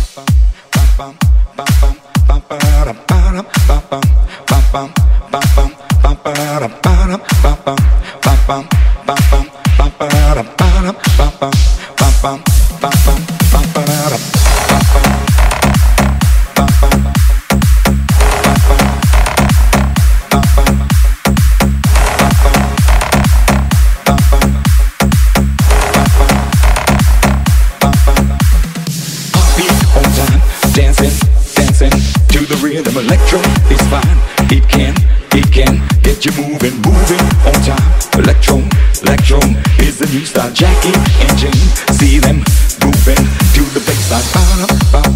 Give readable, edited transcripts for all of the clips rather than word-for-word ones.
Electro is fine, it can get you moving on time. Electro is the new style. Jackie and Jane, see them moving to the bassline.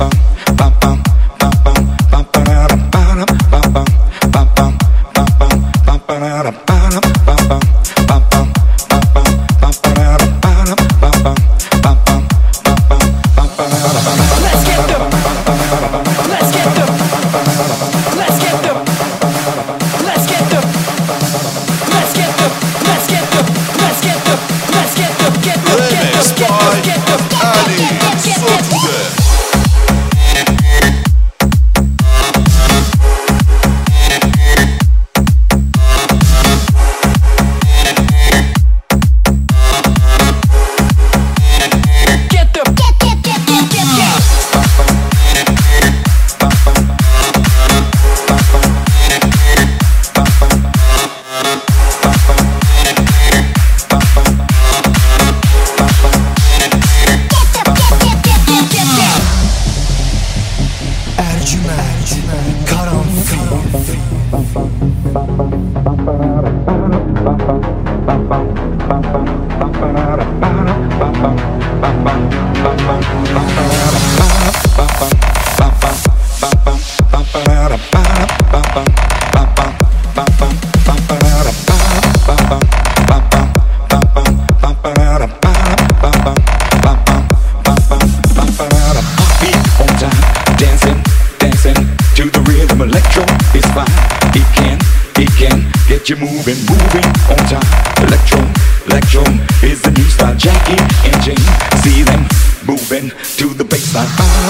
Electro is fine, it can get you moving on time. Electro is the new style. Jackie and Jane, see them moving to the bassline.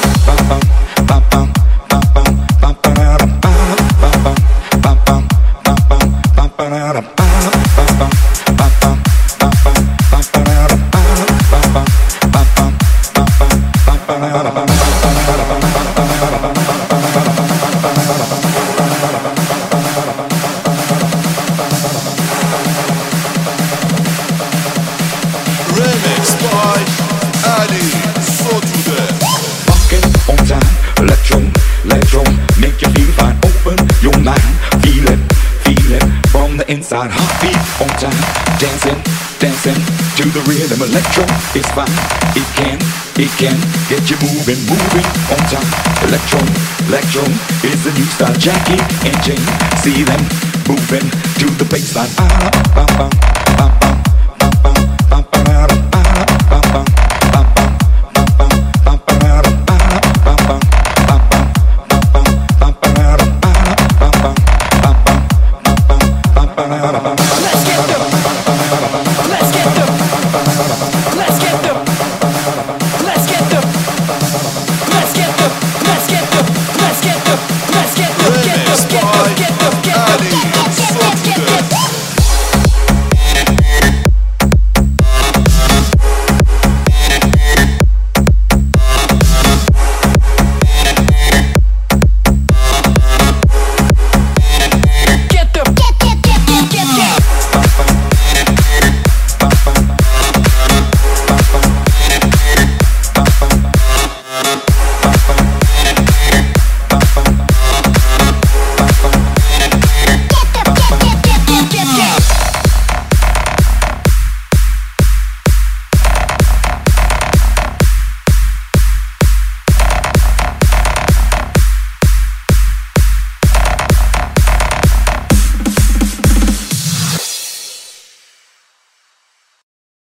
Electro, make you feel fine. Open your mind, feel it from the inside. Heartbeat on time, dancing to the rhythm. Electro is fine, it can get you moving on time. Electro is the new style. Jackie and Jane, see them moving to the bassline.